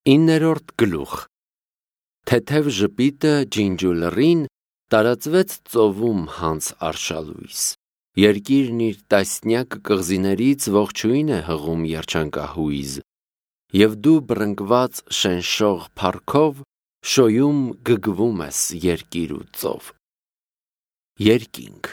9-րդ գլուխ Թեթև ժպիտը ջինջուլռին տարածվեց ծովում հանց արշալույս։ Երկիրն իր տասնյակ կղզիներից ողջույն է հղում երջանկահույզ, և դու բռնկված շնշող փառքով շոյում գգվում ես երկիր ու ծով։ Երկինք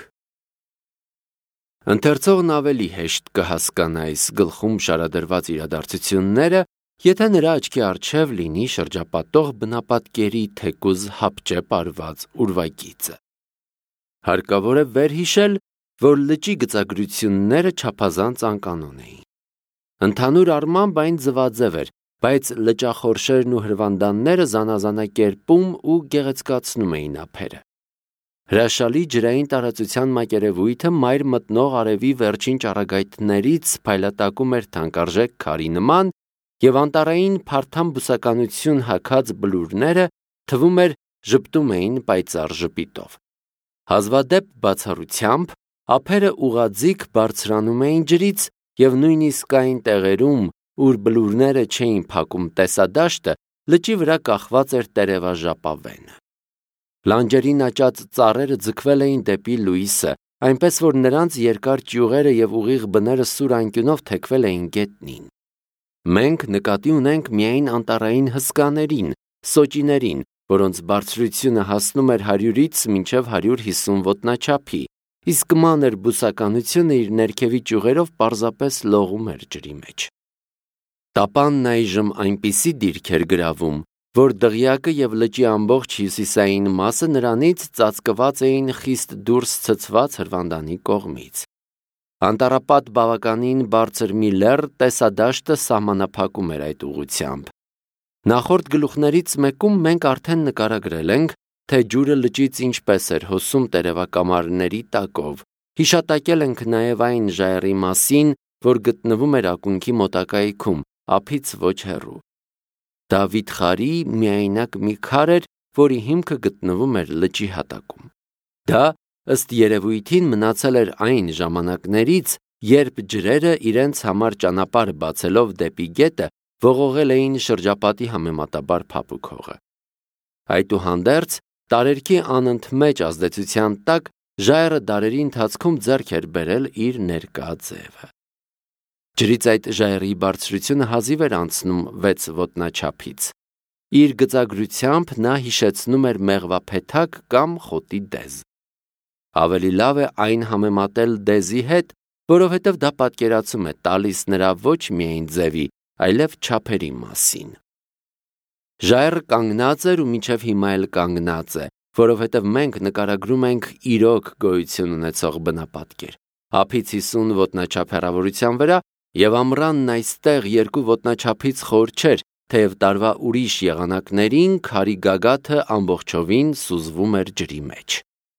Ընթերցողն ավելի հեշտ կհասկանա այս գլխում շարադրված իրադարձությունները, եթե նրա աչքի առջև լինի շրջապատող բնապատկերի թեկուզ հապճեպ արված ուրվագիծը։ Հարկավոր է վերհիշել, որ լճի գծագրությունները չափազանց անկանոն էին։ Ընդհանուր առմամբ այն ձվաձև էր, բայց լճախորշերն ու հրվանդանները զանազանակերպում ու գեղեցկացնում էին ափերը։ Հրաշալի ջրային տարածության մակերևույթը մայր մտնող արևի վերջին ճառագայթներից փայլատակում էր թանկարժեք քարի նման, և անտառային փարթամ բուսականություն հագած բլուրները թվում էր ժպտում էին պայծառ ժպիտով։ Հազվադեպ բացառությամբ ափերը ուղղաձիգ բարձրանում էին ջրից, և նույնիսկ այն տեղերում, ուր բլուրները չէին փակում տեսադաշտը, լճի վրա կախված էր տերևաժապավենը։ Լանջերին աճած ծառերը ձգվել էին դեպի լույսը, այնպես որ նրանց երկար ճյուղերը և ուղիղ բները սուր անկյունով թեքվել էին գետնին։ Մենք նկատի ունենք միայն անտառային հսկաներին, սոճիներին, որոնց բարձրությունը հասնում էր 100-ից մինչև 150 ոտնաչափի, իսկ մանր բուսականությունը իր ներքևի ճյուղերով պարզապես լողում էր ջրի մեջ։ Տապանն այժմ այնպիսի դիրք էր գրավում, որ դղյակը և լճի ամբողջ հյուսիսային մասը նրանից ծածկված էին խիստ դուրս ցցված հրվանդանի կողմից։ Անտառապատ բավականին բարձր մի լեռ տեսադաշտը սահմանափակում էր այդ ուղղությամբ։ Նախորդ գլուխներից մեկում մենք արդեն նկարագրել ենք, թե ջուրը լճից ինչպես էր հոսում տերևակամարների տակով, հիշատակել ենք նաև այն ժայռի մասին, որ գտնվում էր ակունքի մոտակայքում, ափից ոչ հեռու։ Դա վիթխարի միայնակ մի քար էր, որի հիմքը գտնվում էր լճի հատակում։ Դա, ըստ երևույթին, մնացել էր այն ժամանակներից, երբ ջրերը իրենց համար ճանապարհ բացելով դեպի գետը, ողողել էին շրջապատի համեմատաբար փափուկ հողը։ Այդուհանդերձ, տարերքի անընդմեջ ազդեցության տակ, ժայռը դարերի ընթացքում ձեռք էր բերել իր ներկա ձևը։ Ջրից այդ ժայռի բարձրությունը հազիվ էր անցնում 6 ոտնաչափից։ Իր գծագրությամբ նա հիշեցնում էր մեղվափեթակ կամ խոտի դեզ։ Ավելի լավ է այն համեմատել դեզի հետ, որովհետև դա պատկերացում է տալիս նրա ոչ միայն ձևի, այլև չափերի մասին։ Ժայռը կանգնած էր ու մինչև հիմա էլ կանգնած է, որովհետև մենք նկարագրում ենք իրոք գոյություն ունեցող բնապատկեր։ Ափից 50 ոտնաչափ հեռավորության վրա, և ամռանն այստեղ 2 ոտնաչափից խոր չէր, թեև տարվա ուրիշ եղանակներին քարի գագաթը ամբողջովին սուզվում էր ջրի մեջ։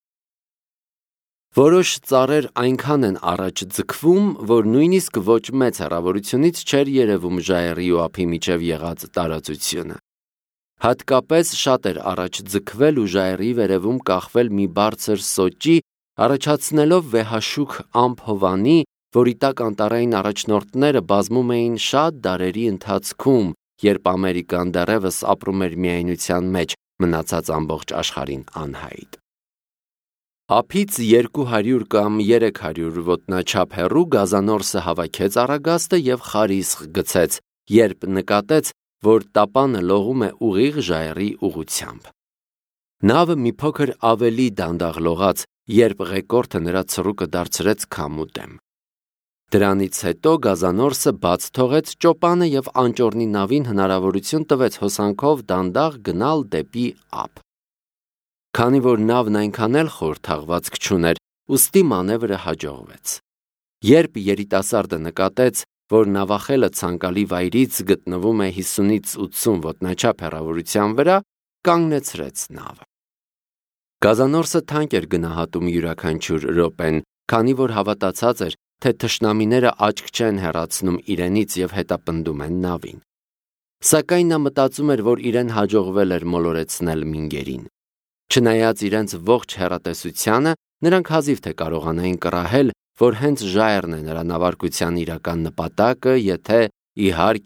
Որոշ ծառեր այնքան են առաջ ձգվում, որ նույնիսկ ոչ մեծ հեռավորությունից չէր երևում ժայռի ու ափի միջև եղած տարածությունը։ Հատկապես շատ էր առաջ ձգվել ու ժայռի վերևում կախվել մի բարձր սոճի, առաջացնելով վեհաշուք ամփ հովանի, որի տակ անտառային առաջնորդները բազմում էին շատ դարերի ընթացքում, երբ Ամերիկան դեռևս ապրում էր միայնության մեջ, մնացած ամբողջ աշխարհին անհայտ։ Ափից 200 կամ 300 ոտնաչափ հեռու գազանորսը հավաքեց առագաստը և խարիսխ գցեց, երբ նկատեց, որ տապանը լողում է ուղիղ ժայռի ուղղությամբ։ Նավը մի փոքր ավելի դանդաղ լողաց, երբ ղեկորդը նրա ցռուկը դարձրեց քամու դեմ։ Դրանից հետո գազանորսը բաց թողեց ճոպանը և անճոռնի նավին հնարավորություն տվեց հոսանքով դանդաղ գնալ դեպի ափ։ Քանի որ նավն այնքան էլ խոր թաղվածք չուներ, ուստի մանևրը հաջողվեց։ Երբ երիտասարդը նկատեց, որ նավախելը ցանկալի վայրից գտնվում է 50-ից 80 ոտնաչափ հեռավորության վրա, կանգնեցրեց նավը։ Գազանորսը թանկ էր գնահատում յուրաքանչյուր րոպեն, քանի որ հավատացած էր, թե թշնամիները աչք չեն հեռացնում իրենից և հետապնդում են նավին։ Սակայն նա մտածում էր, որ իրեն հաջողվել էր մոլորեցնել մինգերին։ Չնայած իրենց ողջ հեռատեսությանը, նրանք հազիվ թե կարողանային կռահել, որ հենց ժայռն է նրա նավարկության իրական նպատակը, եթե, իհարկե,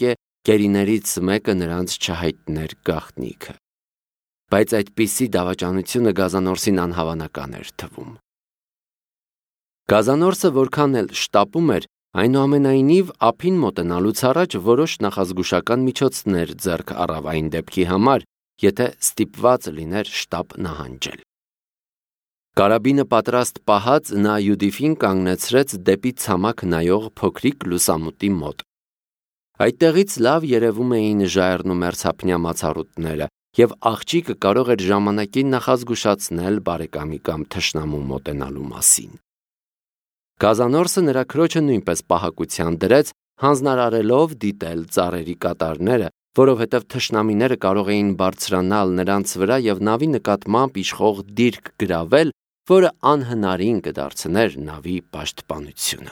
կերիներից մեկը նրանց չհայտներ գաղտնիքը։ Բայց այդպիսի դավաճանությունը գազանորսին անհավանական էր թվում։ Գազանորսը որքան էլ շտապում էր, այնուամենայնիվ ափին մոտենալուց առաջ որոշ նախազգուշական միջոցներ ձեռք առավ այն դեպքի համար, եթե ստիպված լիներ շտապ նահանջել։ Կարաբինը պատրաստ պահած նա Յուդիֆին կանգնեցրեց դեպի ցամաք նայող փոքրիկ լուսամուտի մոտ։ Այդտեղից լավ երևում էին ժայռն ու մերձափնյա մացառուտները, և աղջիկը կարող էր ժամանակին նախազգուշացնել բարեկամի կամ թշնամու մոտենալու մասին։ Գազանորսը նրա քրոջը նույնպես պահակության դրեց, հանձնարարելով դիտել ծառերի կատարները, որովհետև թշնամիները կարող էին բարձրանալ նրանց վրա և նավի նկատմամբ իշխող դիրք գրավել, որը անհնարին կդարձներ նավի պաշտպանությունը։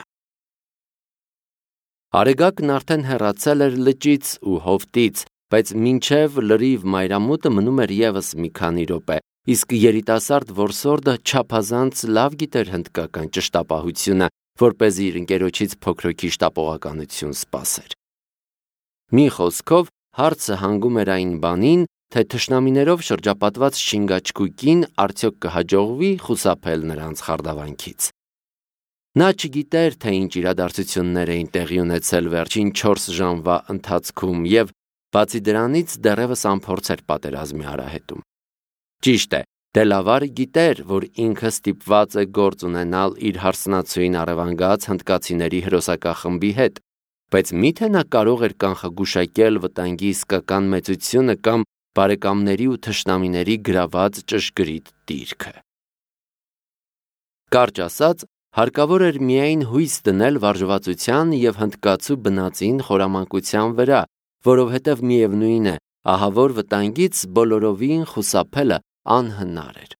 Արեգակն արդեն հեռացել էր լճից ու հովտից, բայց մինչև լրիվ մայրամուտը մնում էր ևս մի քանի րոպե, իսկ երիտասարդ որսորդը չափազանց լավ գիտեր հնդկական ճշտապահությունը, որպեսզի իր ընկերոջից փոքրոքի շտապողականություն սպասեր։ Մի խոսքով, հարցը հանգում էր այն բանին, թե թշնամիներով շրջապատված Չինգաչգուկին արդյոք կհաջողվի խուսափել նրանց խարդավանքից։ Նա չգիտեր, թե ինչ իրադարձություններ էին տեղի ունեցել վերջին 4 ժամվա ընթացքում և, բացի դրանից, դեռևս անփորձ էր պատերազմի արահետում։ Ճիշտ է, Դելավարը գիտեր, որ ինքը ստիպված է գործ ունենալ իր հարսնացուին առևանգած հնդկացիների հրոսակախմբի հետ, բայց միթե նա կարող էր կանխագուշակել վտանգի իսկական մեծությունը կամ բարեկամների ու թշնամիների գրաված ճշգրիտ դիրքը։ Կարճ ասած, հարկավոր էր միայն հույս դնել վարժվածության և հնդկացու բնածին խորամանկության վրա, որովհետև միևնույն է, ահավոր վտանգից բոլորովին խուսափելը անհնար էր։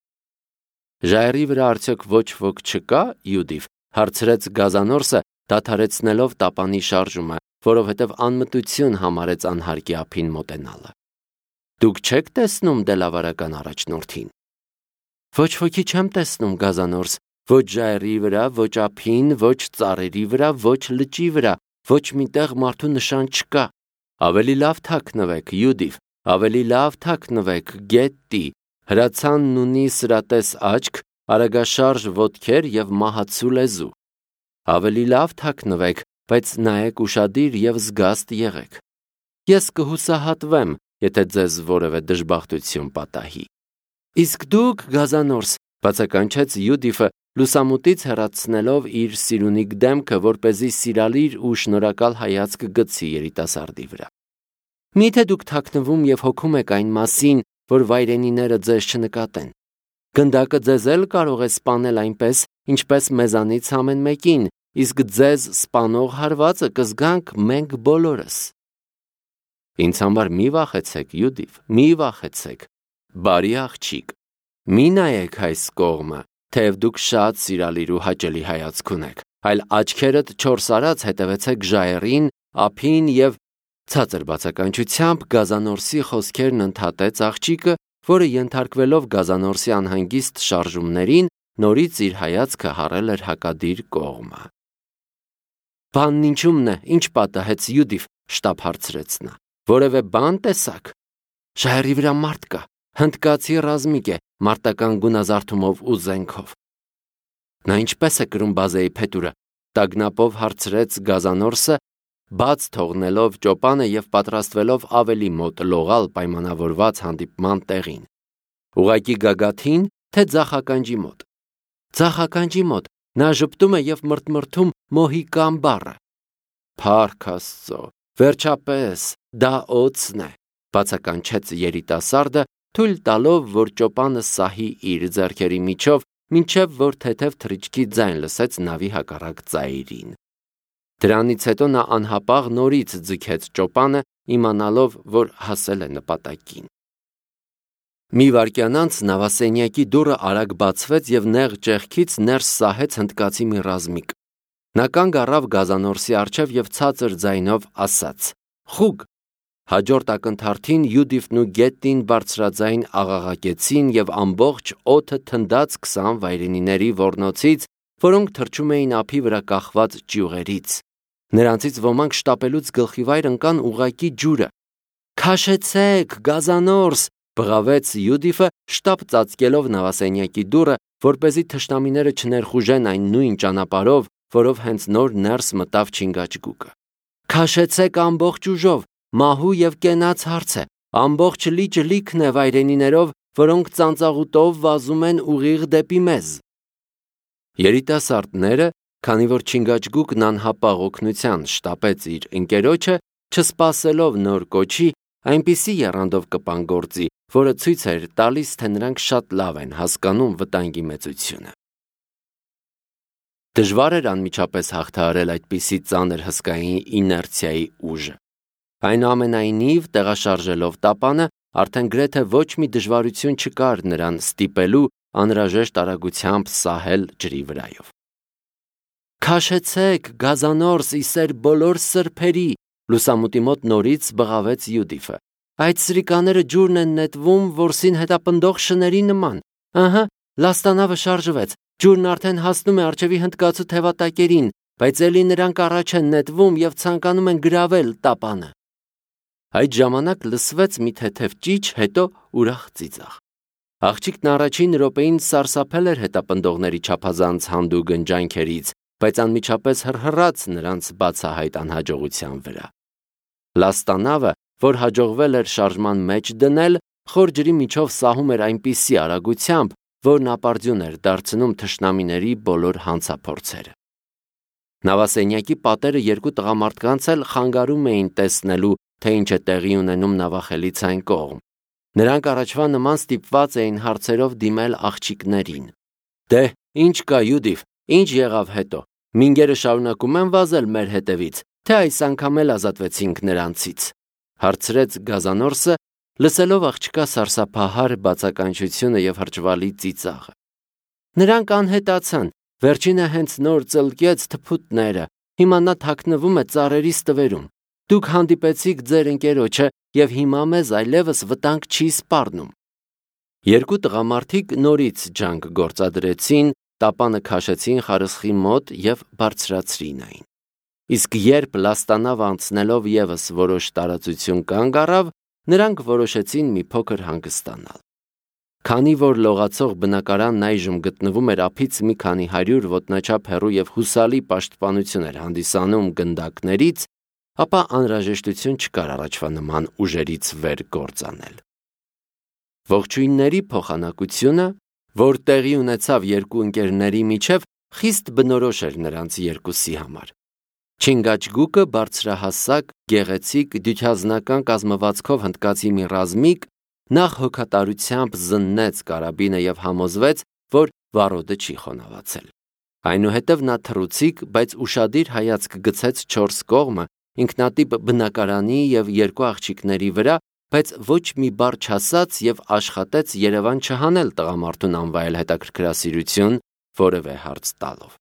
Ժայռի վրա արդյոք ոչ ոք չկա, Յուդիֆ, հարցրեց գազանորսը, դադարեցնելով տապանի շարժումը, որովհետև անմտություն համարեց անհարկի ափին մոտենալը։ Դուք չեք տեսնում դելավարական առաջնորդին։ Ոչ ոքի չեմ տեսնում, գազանորս, ոչ ժայռի վրա, ոչ ափին, ոչ ծառերի վրա, ոչ լճի վրա, ոչ միտեղ մարդու նշան չկա։ Ավելի լավ թաքնվեք, Յուդիֆ, ավելի լավ թաքնվեք, գետտի, հրացանն ունի սրատես աչք, արագաշարժ ոտքեր և մահացու լեզու։ Ավելի լավ թաքնվեք, բայց նայեք ուշադիր և զգաստ եղեք։ Ես կհուսահատվեմ, եթե ձեզ որևէ դժբախտություն պատահի։ Իսկ դուք, գազանորս, բացականչեց Յուդիֆը, լուսամուտից հեռացնելով իր սիրունիկ դեմքը, որպեսզի սիրալիր ու շնորհակալ հայացք գցի երիտասարդի վրա։ Միթե դուք թաքնվում և հոգում եք այն մասին, որ վայրենիները ձեզ չնկատեն։ Գնդակը ձեզ էլ կարող է սպանել այնպես, ինչպես մեզանից ամեն մեկին, իսկ ձեզ սպանող հարվածը կզգանք մենք բոլորս։ Ինձ համար մի վախեցեք, Յուդիֆ, մի վախեցեք, բարի աղջիկ, մի նայեք այս կողմը, թեև դուք շատ սիրալիր ու հաճելի հայացք ունեք, այլ աչքերդ չորս արած հետևեցեք ժայռին, ափին և ցածր բացականչությամբ գազանորսի խոսքերն ընդհատեց աղջիկը, որը ենթարկվելով գազանորսի անհանգիստ շարժումներին, նորից իր հայացքը հառել էր հակադիր կողմը։ Բանն ինչումն է, ինչ պատահեց, Յուդիֆ, շտապ հարցրեց նա։ Որևէ բան տեսաք։ Ժայռի վրա մարդ կա, հնդկացի ռազմիկ է, մարտական գունազարդումով ու զենքով։ Նա ինչպես է կրում բազեի փետուրը, տագնապով հարցրեց գազանորսը, բաց թողնելով ճոպանը և պատրաստվելով ավելի մոտ լողալ պայմանավորված հանդիպման տեղին։ Ուղղակի գագաթին, թե ձախ ականջի մոտ։ Ձախ ականջի մոտ, նա ժպտում է և մրթմրթում Մոհիկան բառը։ Փառք Աստծո, վերջապես, դա օձն է, բացականչեց երիտասարդը, թույլ տալով, որ ճոպանը սահի իր ձեռքերի միջով, մինչև որ թեթև թռիչքի ձայն լսեց նավի հակառակ ծայրին։ Դրանից հետո նա անհապաղ նորից ձգեց ճոպանը, իմանալով, որ հասել է նպատակին։ Մի վայրկյան անց նավասենյակի դուռը արագ բացվեց և նեղ ճեղքից ներս սահեց հնդկացի մի ռազմիկ։ Նա կանգ առավ գազանորսի առջև և ցածր ձայնով ասաց. Խուգ։ Հաջորդ ակնթարթին Յուդիֆն ու Գետտին բարձրաձայն աղաղակեցին և ամբողջ օդը թնդաց 20 վայրենիների ոռնոցից, որոնք թռչում էին ափի վրա կախված ճյուղերից։ Նրանցից ոմանք շտապելուց գլխիվայր ընկան ուղակի ջուրը։ «Քաշեցեք, գազանորս», բղավեց Յուդիֆը, շտապ ծածկելով նավասենյակի դուռը, որպեսզի թշնամիները չներխուժեն այն նույն ճանապարհով, որով հենց նոր ներս մտավ Չինգաչգուկը։ «Քաշեցեք ամբողջ ուժով, մահու եւ կենաց հարց է, ամբողջ լիճը լիքն է վայրենիներով, որոնք ծանծաղուտով վազում են ուղիղ դեպի մեզ»։ Երիտասարդները, քանի որ Չինգաչգուկն անհապաղ օգնության շտապեց իր ընկերոջը, չսպասելով նոր կոչի, այնպիսի եռանդով կպան գործի, որը ցույց էր տալիս, թե նրանք շատ լավ են հասկանում վտանգի մեծությունը։ Դժվար էր անմիջապես հաղթահարել այդպիսի ծանր հսկային իներցիայի ուժը։ Այնուամենայնիվ, տեղաշարժելով տապանը, արդեն գրեթե ոչ մի դժվարություն չկար նրան ստիպելու անհրաժեշտ արագությամբ սահել ջրի վրայով։ «Քաշեցեք, գազանորս, իսեր բոլոր սրբերի», լուսամուտի մոտ նորից բղավեց Յուդիֆը։ «Այդ սրիկաները ջուրն են նետվում որսին հետապնդող շների նման։ Ահա, լաստանավը շարժվեց, ջուրն արդեն հասնում է առջևի հնդկացու թևատակերին, բայց էլի նրանք առաջ են նետվում եւ ցանկանում են գրավել տապանը»։ Այդ ժամանակ լսվեց մի թեթև ճիչ, հետո ուրախ ծիծաղ։ Աղջիկն առաջին րոպեին սարսափել էր հետապնդողների չափազանց հանդուգն ջանքերից, բայց անմիջապես հռհռաց նրանց բացահայտ անհաջողության վրա։ Լաստանավը, որ հաջողվել էր շարժման մեջ դնել, խոր ջրի միջով սահում էր այնպիսի արագությամբ, որն ապարդյուն էր դարձնում թշնամիների բոլոր հանցափորձերը։ Նավասենյակի պատերը երկու տղամարդկանց էլ խանգարում էին տեսնելու, թե ինչ է տեղի ունենում նավախելից այն կողմ։ Նրանք առաջվա նման ստիպված էին հարցերով դիմել աղջիկներին։ «Դե, ինչ կա, Յուդիֆ, ինչ եղավ հետո, մինգերը շարունակում են վազել մեր հետևից, թե այս անգամ էլ ազատվեցինք նրանցից», հարցրեց գազանորսը, լսելով աղջկա սարսափահար բացականչությունը եւ հրճվալի ծիծաղը։ «Նրանք անհետացան, վերջինը հենց նոր ծլկեց թփուտները, հիմա նա թաքնվում է ծառերի ստվերում։ Դուք հանդիպեցիք ձեր ընկերոջը եւ հիմա մեզ այլևս վտանգ չի սպառնում»։ Երկու տղամարդիկ նորից ջանք գործադրեցին, տապանը քաշեցին խարսխի մոտ եւ բարձրացրին այն։ Իսկ երբ լաստանավը անցնելով եւս որոշ տարածություն կանգ առավ, նրանք որոշեցին մի փոքր հանգստանալ։ Քանի որ լողացող բնակարանն այժմ գտնվում էր ափից մի քանի 100 ոտնաչափ հեռու եւ հուսալի պաշտպանություն էր հանդիսանում գնդակներից, ապա անհրաժեշտություն չկար առաջվա նման ուժերից վեր գործանել։ Ողջույնների փոխանակությունը, որ տեղի ունեցավ երկու ընկերների միջև, խիստ բնորոշ էր նրանց երկուսի համար։ Չինգաչգուկը բարձրահասակ, գեղեցիկ, դյուցազնական կազմվածքով հնդկացի մի ռազմիկ նախ հոգատարությամբ զննեց կարաբինը եւ համոզվեց, որ վառոդը չի խոնավացել։ Այնուհետև նա թռուցիկ, բայց ուշադիր հայացք գցեց 4 կողմը, ինքնատիպ բնակարանի եւ երկու աղջիկների վրա, բայց ոչ մի բառ չասաց եւ աշխատեց Երևան չհանել տղամարդուն անվայել հետաքրքրասիրություն որևէ հարց տալով։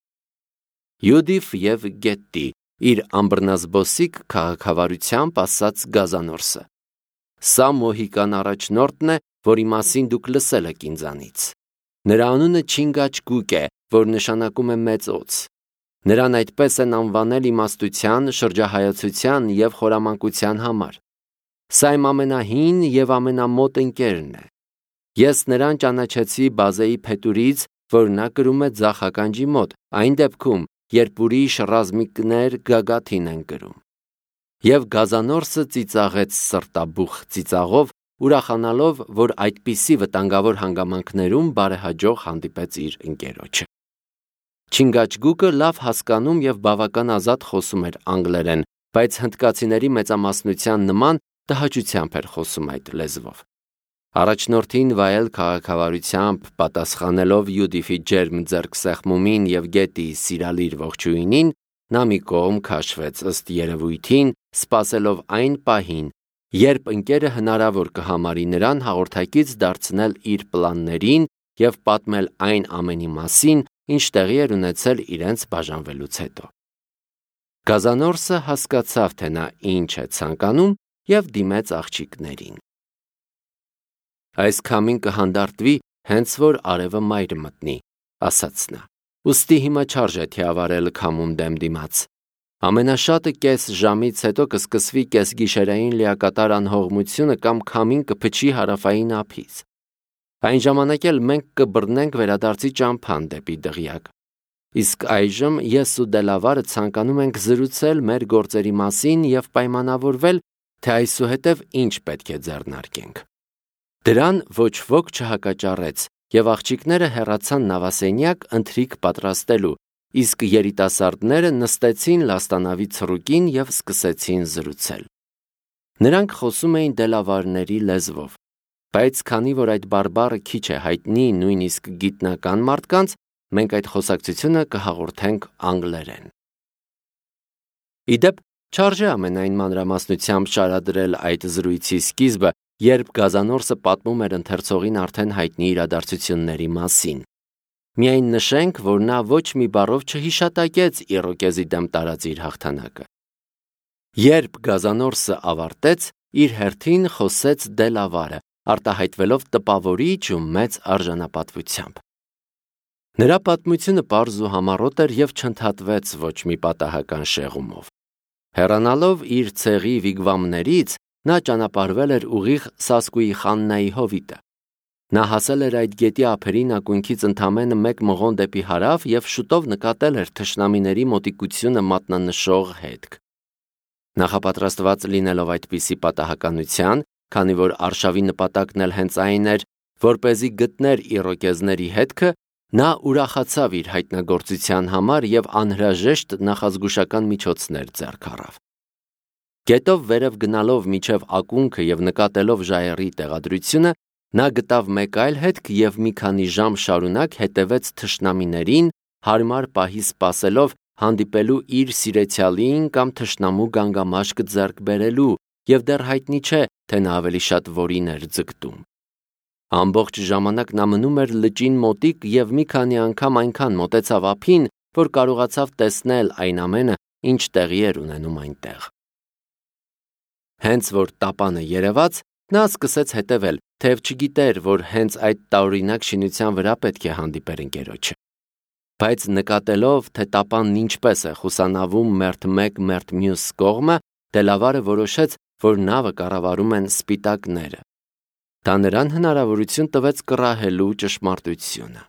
Յուդիֆ եւ Գետտի, իր ամբռնազբոսիկ քաղաքավարությամբ ասաց գազանորսը։ Սա մոհիկան առաջնորդն է, որի մասին դուք լսել եք ինձանից։ Նրա անունը Չինգաչգուկ է, որ նշանակում է մեծ օձ։ Նրան այդպես են անվանել իմաստության, շրջահայացության եւ խորամանկության համար։ Սա իմ ամենահին եւ ամենամոտ ընկերն է։ Ես նրան ճանաչեցի բազեի փետուրից, որ նա կրում է ձախ ականջի մոտ, այն դեպքում, երբ ուրիշ ռազմիկներ գագաթին են կրում։ Եվ գազանորսը ծիծաղեց սրտաբուխ ծիծաղով, ուրախանալով, որ այդպիսի վտանգավոր հանգամանքներում բարեհաջող հանդիպեց իր ընկերոջը։ Չինգաչգուկը լավ հասկանում եւ բավական ազատ խոսում էր անգլերեն, բայց հնդկացիների մեծամասնության նման տհաճությամբ էր խոսում այդ լեզվով։ Առաջնորդին վայել քաղաքավարությամբ պատասխանելով Յուդիֆի ջերմ ձեռքսեղմումին եւ Գետիի սիրալիր ողջույնին, նա մի կողմ քաշվեց ըստ երևույթին, սպասելով այն պահին, երբ ընկերը հնարավոր կհամարի նրան հաղորդակից դարձնել իր պլաններին եւ պատմել այն ամենի մասին, ինչ տեղի էր ունեցել իրենց բաժանվելուց հետո։ Գազանորսը հասկացավ, թե նա ինչ է ցանկանում եւ դիմեց աղջիկներին։ Այս քամին կհանդարտվի, հենց որ արևը մայր մտնի, ասաց նա։ Ուստի հիմա չարժե թիավարել քամուն դեմ դիմաց։ Ամենաշատը կես ժամից հետո կսկսվի կեսգիշերային լիակատար անհողմությունը կամ քամին կփչի հարավային ափից։ Այն ժամանակ էլ մենք կբռնենք վերադարձի ճամփան դեպի դղյակ։ Իսկ այժմ ես ու Դելավարը ցանկանում ենք զրուցել մեր գործերի մասին եւ պայմանավորվել, թե այսուհետև ինչ պետք է ձեռնարկենք։ Դրան ոչ ոք չհակաճառեց, եւ աղջիկները հեռացան նավասենյակ ընթրիք պատրաստելու, իսկ երիտասարդները նստեցին լաստանավի ցռուկին եւ սկսեցին զրուցել։ Նրանք խոսում էին դելավարների լեզվով, բայց քանի որ այդ բարբառը քիչ է հայտնի նույնիսկ գիտնական մարդկանց, մենք այդ խոսակցությունը կհաղորդենք անգլերեն։ Իդեպ, չարժե ամենայն մանրամասնությամբ շարադրել այդ զրույցի սկիզբը, երբ Գազանորսը պատմում էր ընթերցողին արդեն հայտնի իրադարձությունների մասին։ Միայն նշենք, որ նա ոչ մի բառով չհիշատակեց Իռոկեզի դեմ տարած իր հաղթանակը։ Երբ Գազանորսը ավարտեց, իր հերթին խոսեց Դելավարը, արտահայտվելով տպավորիչ ու մեծ արժանապատվությամբ։ Նրա պատմությունը պարզ ու համառոտ էր եւ չընդհատվեց ոչ մի պատահական շեղումով։ Հեռանալով իր ցեղի վիգվամներից, նա ճանապարհվել էր ուղիղ Սասկուի Խաննայի հովիտը։ Նա հասել էր այդ գետի ափերին ակունքից ընդամենը 1 մղոն դեպի հարավ եւ շուտով նկատել էր թշնամիների մոտիկությունը մատնանշող հետք։ Նախապատրաստված լինելով այդպիսի պատահականության, քանի որ արշավի նպատակն էլ հենց այն էր, որպեսզի գտներ Իռոկեզների հետքը, նա ուրախացավ իր հայտնագործության համար եւ անհրաժեշտ նախազգուշական միջոցներ ձեռք առավ։ Գետով վերև գնալով միջև ակունքը եւ նկատելով ժայռի տեղադրությունը, նա գտավ մեկ այլ հետք եւ մի քանի ժամ շարունակ հետևեց թշնամիներին, հարմար պահի սպասելով հանդիպելու իր սիրեցյալին կամ թշնամու գանգամաշկը ձեռք բերելու, եւ դեռ հայտնի չէ, թե նա ավելի շատ որին էր ձգտում։ Ամբողջ ժամանակ նա մնում էր լճին մոտիկ եւ մի քանի անգամ այնքան մոտեցավ ափին, որ կարողացավ տեսնել այն ամենը, ինչ տեղի էր ունենում այնտեղ։ Հենց որ տապանը երևաց, նա սկսեց հետևել, թեև չգիտեր, որ հենց այդ տարօրինակ շինության վրա պետք է հանդիպեր ընկերոջը։ Բայց նկատելով, թե տապանն ինչպես է խուսանավում մերթ մեկ մերթ մյուս կողմը, Դելավարը որոշեց, որ նավը կառավարում են սպիտակները։ Դա նրան հնարավորություն տվեց կռահելու ճշմարտությունը։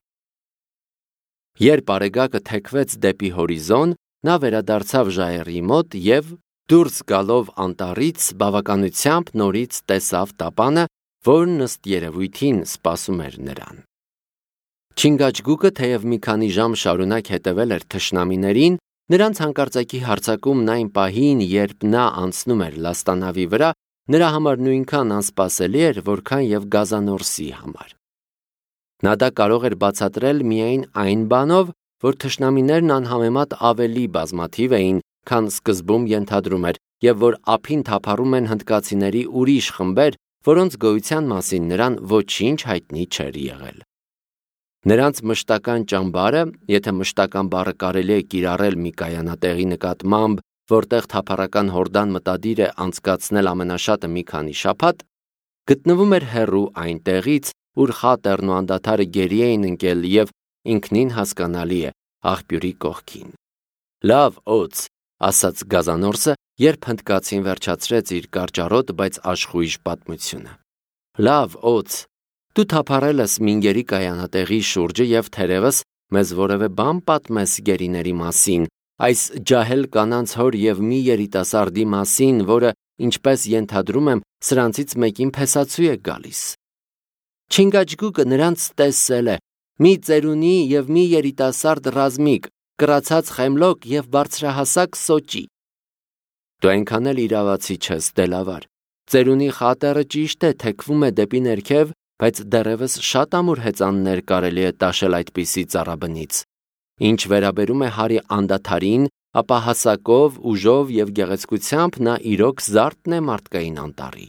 Երբ արեգակը թեքվեց դեպի հորիզոն, նա վերադարձավ ժայռի մոտ եւ դուրս գալով անտառից բավականությամբ նորից տեսավ տապանը, որն ըստ երևույթին սպասում էր նրան։ Չինգաչգուկը թեև մի քանի ժամ շարունակ հետևել էր թշնամիներին, նրանց հանկարծակի հարձակումն այն պահին, երբ նա անցնում էր լաստանավի վրա, նրա համար նույնքան անսպասելի էր, որքան եւ Գազանորսի համար։ Նա դա կարող էր բացատրել միայն այն բանով, որ թշնամիներն անհամեմատ ավելի բազմաթիվ էին, քան սկզբում ենթադրում էր, եւ որ ափին թափառում են հնդկացիների ուրիշ խմբեր, որոնց գոյության մասին նրան ոչինչ հայտնի չէր եղել։ Նրանց մշտական ճամբարը, եթե մշտական բառը կարելի է կիրառել մի կայանատեղի նկատմամբ, որտեղ թափառական հորդան մտադիր է անցկացնել ամենաշատը մի քանի շաբաթ, գտնվում էր հեռու այն տեղից, ուր խատերն ու անդադարը գերի էին ընկել եւ ինքնին հասկանալի է աղբյուրի կողքին։ Լավ օծ, ասաց Գազանորսը, երբ հնդկացին վերջացրեց իր կարճառոտ, բայց աշխույժ պատմությունը։ Լավ օծ, դու թափառել ես մինգերի կայանատեղի շուրջը եւ թերևս մեզ որևէ բան պատմես գերիների մասին, այս ջահել կանանց հոր եւ մի երիտասարդի մասին, որը, ինչպես ենթադրում եմ, սրանցից մեկին փեսացու է գալիս։ Չինգաչգուկը նրանց տեսել է, մի ծերունի եւ մի երիտասարդ ռազմիկ, կրացած խեմլոկ եւ բարձրահասակ սոճի։ Դու այնքան էլ իրավացի չես, Դելավար։ Ծերունի խատերը ճիշտ է թեքվում է դեպի ներքև, բայց դեռևս շատ ամուր հեծաններ կարելի է տաշել այդպիսի ծառաբնից։ Ինչ վերաբերում է հարի անդադարին, ապա հասակով, ուժով եւ գեղեցկությամբ նա իրոք զարդն է մարդկային անտառի։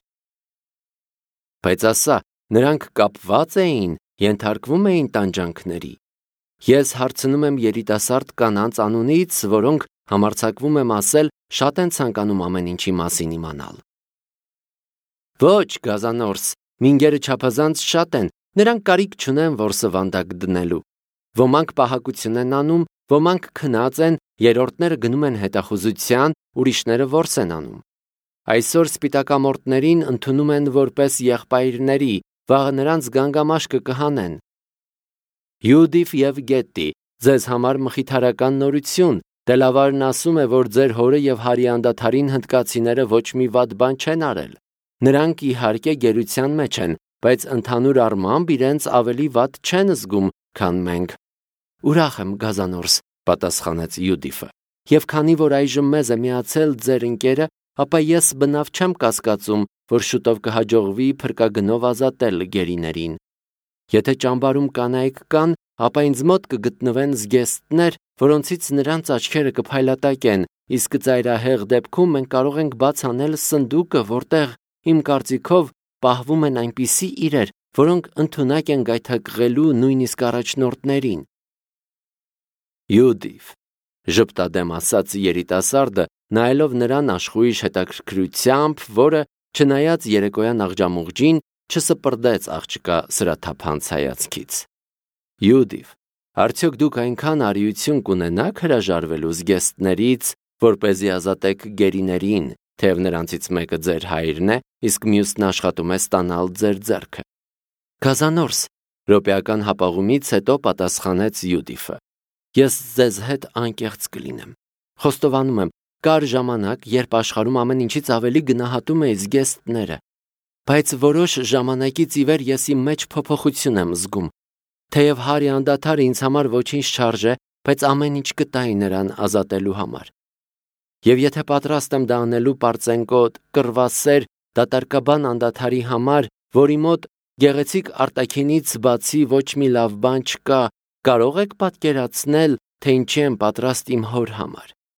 Բայց ասա, նրանք կապված էին, ենթարկվում էին տանջանքների։ Ես հարցնում եմ երիտասարդ կանանց անունից, որոնք համարձակվում եմ ասել, շատ են ցանկանում ամեն ինչի մասին իմանալ։ Ոչ, Գազանորս, մինգերը չափազանց շատ են, նրանք կարիք չունեն որսը վանդակ դնելու։ Ոմանք պահակություն են անում, Ոմանք քնած են, երրորդները գնում են հետախուզության, ուրիշները որս են անում։ Այսօր սպիտակամորտներին ընդունում են որպես եղբայրների, վաղը նրանց գանգամաշկը կհանեն։ Յուդիֆ և Գետտի, ձեզ համար մխիթարական նորություն, Դելավարն ասում է, որ ձեր հորը և հարի անդադարին հնդկացիները ոչ մի վատ բան չեն արել։ Նրանք իհարկե գերության մեջ են, բայց ընդհանուր առմամբ իրենց ավելի վատ չեն զգում, քան մենք։ Ուրախ եմ, Գազանորս, պատասխանեց Յուդիֆը, և քանի որ այժմ մեզ է միացել ձեր ընկերը, ապա ես բնավ չեմ կասկածում, որ շուտով կհաջողվի փրկագնով ազատել գերիներին։ Եթե ճամբարում կանայք կան, ապա ինձ մոտ կգտնվեն զգեստներ, որոնցից նրանց աչքերը կփայլատակեն, իսկ ծայրահեղ դեպքում մենք կարող ենք բաց անել սնդուկը, որտեղ, իմ կարծիքով, պահվում են այնպիսի իրեր, որոնք ընդունակ են գայթակղելու նույնիսկ առաջնորդներին։ Յուդիֆ, ժպտադեմ ասաց երիտասարդը, նայելով նրան աշխույժ հետաքրքրությամբ, որը, չնայած երեկոյան աղջամուղջին, չսպրդեց աղջկա սրաթափանց հայացքից։ Յուդիֆ, արդյոք դուք այնքան արիություն կունենաք հրաժարվելու զգեստներից, որպեսզի ազատեք գերիներին, թեև նրանցից մեկը ձեր հայրն է, իսկ մյուսն աշխատում է ստանալ ձեր ձեռքը։ Գազանորս, րոպեական հապաղումից հետո պատասխանեց Յուդիֆը, ես ձեզ հետ անկեղծ կլինեմ։ Խոստովանում եմ, կար ժամանակ, երբ աշխարհում ամեն ինչից ավելի գնահատում էի զգեստները, բայց որոշ ժամանակից ի վեր ես իմ մեջ փոփոխություն եմ զգում։ Թեև հարի անդադարը ինձ համար ոչինչ չարժե, բայց ամեն ինչ կտայի նրան ազատելու համար։ Եվ եթե պատրաստ եմ դա անելու պարծենկոտ, կռվասեր, դատարկաբան անդադարի համար, որի մոտ գեղեցիկ արտաքինից բացի ոչ մի լավ բան չկա, կարող եք պատկերացնել, թե ինչի եմ պատրաստ իմ հոր համար։